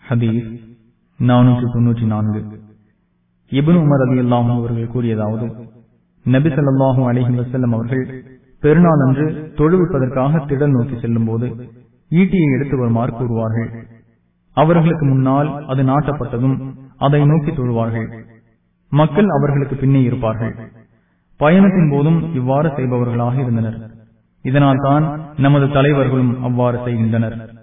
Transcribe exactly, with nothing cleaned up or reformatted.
ஹதீஸ் நானூற்று தொன்னூற்றி நான்கு. இப்னு உமர் ரலியல்லாஹு அவர்கள் கூறியதாவது, நபி ஸல்லல்லாஹு அலைஹி வஸல்லம் அவர்கள் பெருநாள் அன்று தொழுவிப்பதற்காக திடல் நோக்கி செல்லும் போது ஈட்டியை எடுத்து வருமாறு கூறுவார்கள். அவர்களுக்கு முன்னால் அது நாட்டப்பட்டதும் அதை நோக்கி தொழுவார்கள். மக்கள் அவர்களுக்கு பின்னே இருப்பார்கள். பயணத்தின் போதும் இவ்வாறு செய்பவர்களாக இருந்தனர். இதனால் தான் நமது தலைவர்களும் அவ்வாறு செய்கின்றனர்.